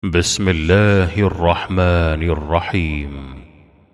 بسم الله الرحمن الرحيم.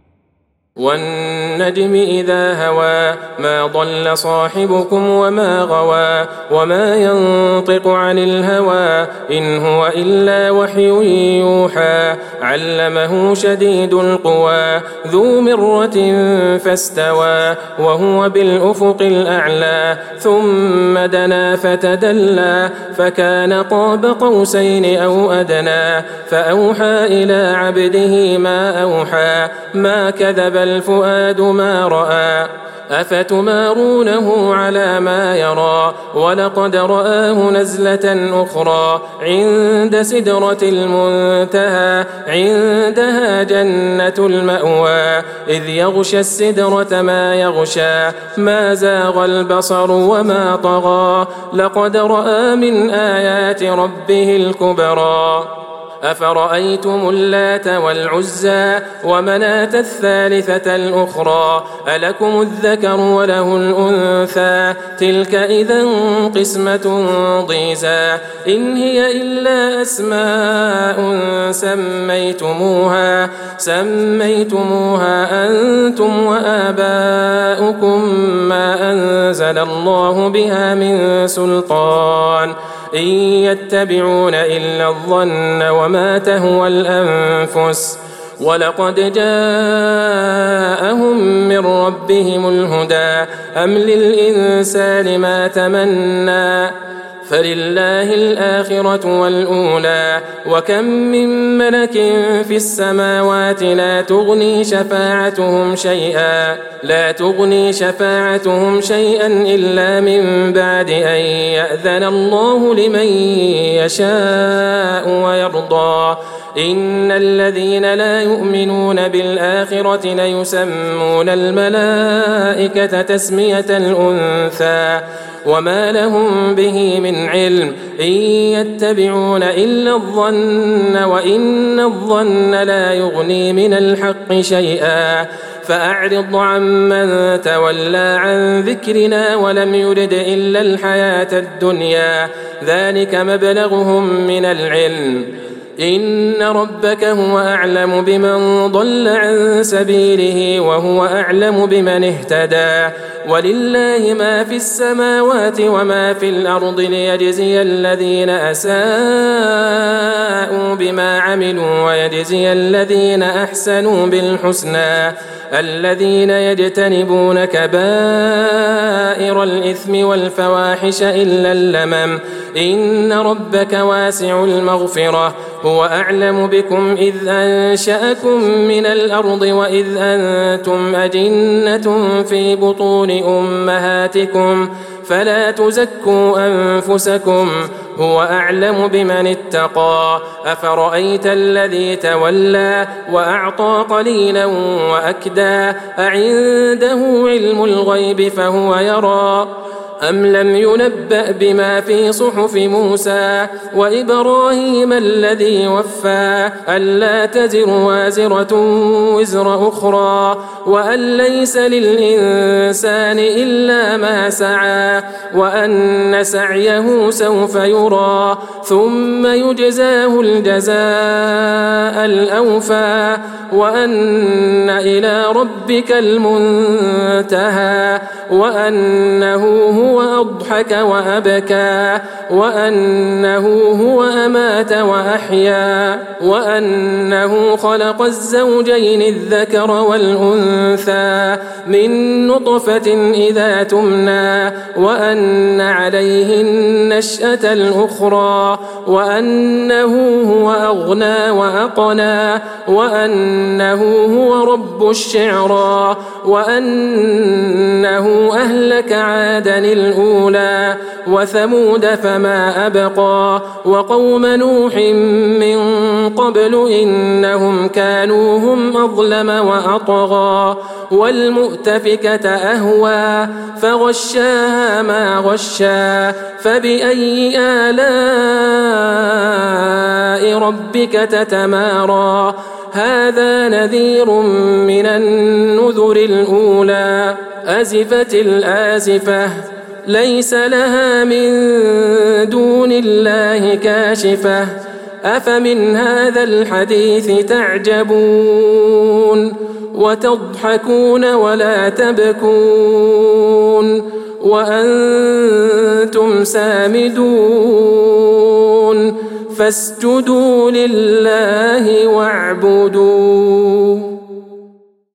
والنجم إذا هوى ما ضل صاحبكم وما غوى وما ينطق عن الهوى إن هو إلا وحي يوحى علمه شديد القوى ذو مرة فاستوى وهو بالأفق الأعلى ثم دنا فتدلى فكان قاب قوسين أو أدنى فأوحى إلى عبده ما أوحى ما كذب الفؤاد ما رأى أفتمارونه على ما يرى ولقد رآه نزلة أخرى عند سدرة المنتهى عندها جنة المأوى إذ يغشى السدرة ما يغشى ما زاغ البصر وما طغى لقد رأى من آيات ربه الكبرى أفرأيتم اللات والعزى ومناة الثالثة الأخرى ألكم الذكر وله الأنثى تلك إذا قسمة ضيزى إن هي إلا أسماء سميتموها أنتم وآباؤكم ما أنزل الله بها من سلطان إن يتبعون إلا الظن وما تهوى الأنفس ولقد جاءهم من ربهم الهدى أم للإنسان ما تمنى فلله الآخرة والأولى وكم من ملك في السماوات لا تغني شفاعتهم شيئا إلا من بعد أن يأذن الله لمن يشاء ويرضى إن الذين لا يؤمنون بالآخرة ليسمون الملائكة تسمية الأنثى وما لهم به من علم إن يتبعون إلا الظن وإن الظن لا يغني من الحق شيئا فأعرض عمن تولى عن ذكرنا ولم يرد إلا الحياة الدنيا ذلك مبلغهم من العلم إن ربك هو أعلم بمن ضل عن سبيله وهو أعلم بمن اهتدى ولله ما في السماوات وما في الأرض ليجزي الذين أساءوا بما عملوا ويجزي الذين أحسنوا بالحسنى الذين يجتنبون كبائر الإثم والفواحش إلا اللمم إن ربك واسع المغفرة هو أعلم بكم إذ أنشأكم من الأرض وإذ أنتم أجنة في بطون أمهاتكم فلا تزكوا أنفسكم هو أعلم بمن اتقى أفرأيت الذي تولى وأعطى قليلا وأكدى أعنده علم الغيب فهو يرى أم لم ينبأ بما في صحف موسى وإبراهيم الذي وفى ألا تزر وازرة وزر أخرى وأن ليس للإنسان إلا ما سعى وأن سعيه سوف يرى ثم يجزاه الجزاء الأوفى وأن إلى ربك المنتهى وأنه هو أضحك وأبكى وأنه هو أمات وأحيا وأنه خلق الزوجين الذكر والأنثى من نطفة إذا تمنى وأن عليه النشأة الأخرى وأنه هو أغنى وأقنى وأنه هو رب الشعرى وأنه أهلك عادا الأولى وثمود فما أبقى وقوم نوح من قبل إنهم كانوا هم أظلم وأطغى والمؤتفكة أهوى فغشاها ما غشى فبأي آلاء ربك تتمارى هذا نذير من النذر الأولى أزفت الآزفة ليس لها من دون الله كاشفة أفمن هذا الحديث تعجبون وتضحكون ولا تبكون وأنتم سامدون فاسجدوا لله واعبدوا